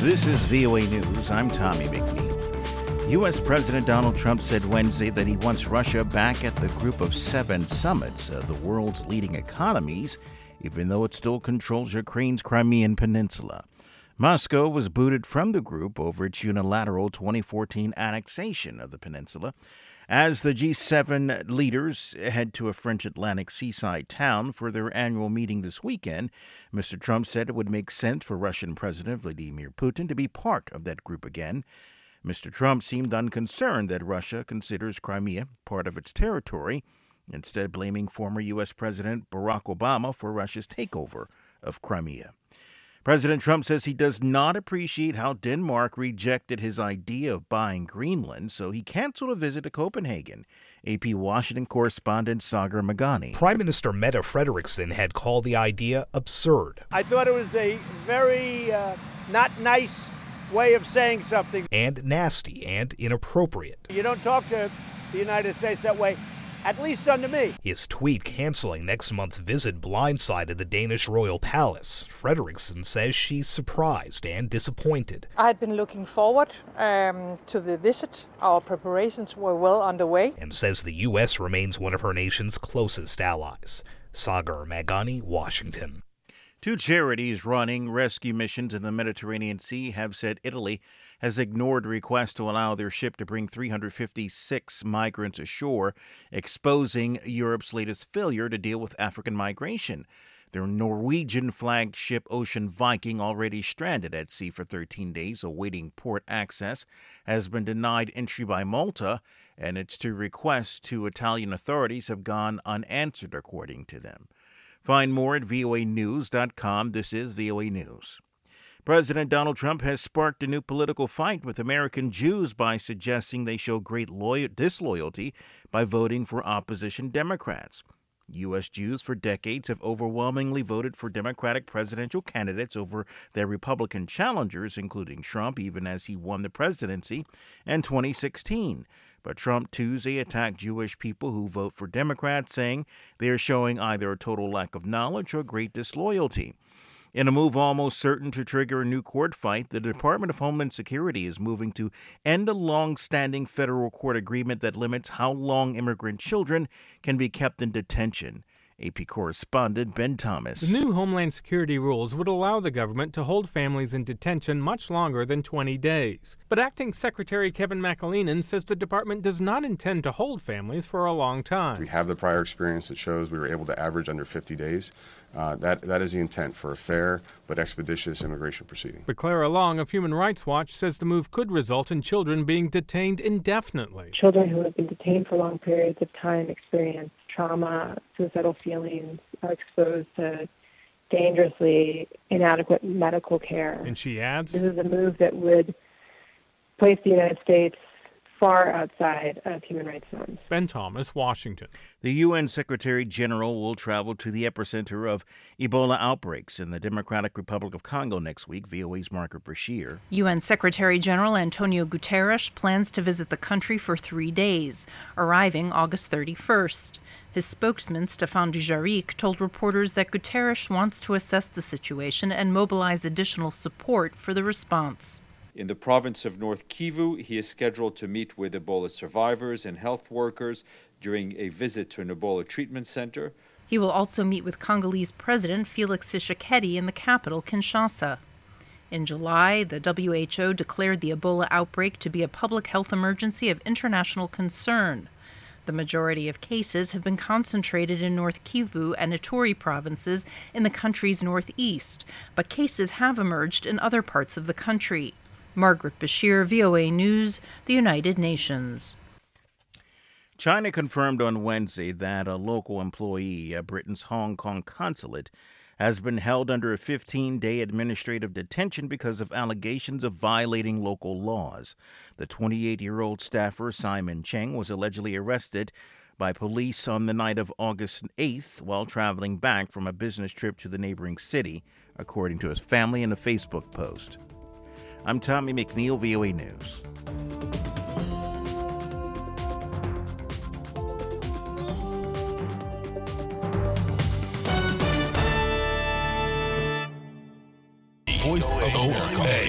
This is VOA News. I'm Tommy McNeil. U.S. President Donald Trump said Wednesday that he wants Russia back at the Group of Seven summits of the world's leading economies, even though it still controls Ukraine's Crimean Peninsula. Moscow was booted from the group over its unilateral 2014 annexation of the peninsula. As the G7 leaders head to a French Atlantic seaside town for their annual meeting this weekend, Mr. Trump said it would make sense for Russian President Vladimir Putin to be part of that group again. Mr. Trump seemed unconcerned that Russia considers Crimea part of its territory, instead blaming former U.S. President Barack Obama for Russia's takeover of Crimea. President Trump says he does not appreciate how Denmark rejected his idea of buying Greenland, so he canceled a visit to Copenhagen. AP Washington correspondent Sagar Meghani. Prime Minister Mette Frederiksen had called the idea absurd. I thought it was a very not nice way of saying something. And nasty and inappropriate. You don't talk to the United States that way. At least unto me. His tweet canceling next month's visit blindsided the Danish royal palace. Frederiksen says she's surprised and disappointed. I had been looking forward to the visit. Our preparations were well underway. And says the U.S. remains one of her nation's closest allies. Sagar Meghani, Washington. Two charities running rescue missions in the Mediterranean Sea have said Italy has ignored requests to allow their ship to bring 356 migrants ashore, exposing Europe's latest failure to deal with African migration. Their Norwegian flagship Ocean Viking, already stranded at sea for 13 days awaiting port access, has been denied entry by Malta, and its two requests to Italian authorities have gone unanswered, according to them. Find more at voanews.com. This is VOA News. President Donald Trump has sparked a new political fight with American Jews by suggesting they show great disloyalty by voting for opposition Democrats. U.S. Jews for decades have overwhelmingly voted for Democratic presidential candidates over their Republican challengers, including Trump, even as he won the presidency in 2016. But Trump Tuesday attacked Jewish people who vote for Democrats, saying they are showing either a total lack of knowledge or great disloyalty. In a move almost certain to trigger a new court fight, the Department of Homeland Security is moving to end a long-standing federal court agreement that limits how long immigrant children can be kept in detention. AP correspondent Ben Thomas. The new Homeland Security rules would allow the government to hold families in detention much longer than 20 days. But Acting Secretary Kevin McAleenan says the department does not intend to hold families for a long time. We have the prior experience that shows we were able to average under 50 days. That is the intent for a fair but expeditious immigration proceeding. But Clara Long of Human Rights Watch says the move could result in children being detained indefinitely. Children who have been detained for long periods of time experience trauma, suicidal feelings, are exposed to dangerously inadequate medical care. And she adds, this is a move that would place the United States far outside of human rights norms. Ben Thomas, Washington. The UN Secretary General will travel to the epicenter of Ebola outbreaks in the Democratic Republic of Congo next week. VOA's Margaret Brashear. UN Secretary General Antonio Guterres plans to visit the country for 3 days, arriving August 31st. His spokesman, Stéphane Dujarric, told reporters that Guterres wants to assess the situation and mobilize additional support for the response. In the province of North Kivu, he is scheduled to meet with Ebola survivors and health workers during a visit to an Ebola treatment center. He will also meet with Congolese President Felix Tshisekedi in the capital, Kinshasa. In July, the WHO declared the Ebola outbreak to be a public health emergency of international concern. The majority of cases have been concentrated in North Kivu and Ituri provinces in the country's northeast, but cases have emerged in other parts of the country. Margaret Bashir, VOA News, the United Nations. China confirmed on Wednesday that a local employee at Britain's Hong Kong consulate has been held under a 15-day administrative detention because of allegations of violating local laws. The 28-year-old staffer, Simon Cheng, was allegedly arrested by police on the night of August 8th while traveling back from a business trip to the neighboring city, according to his family in a Facebook post. I'm Tommy McNeil, VOA News. Voice of America.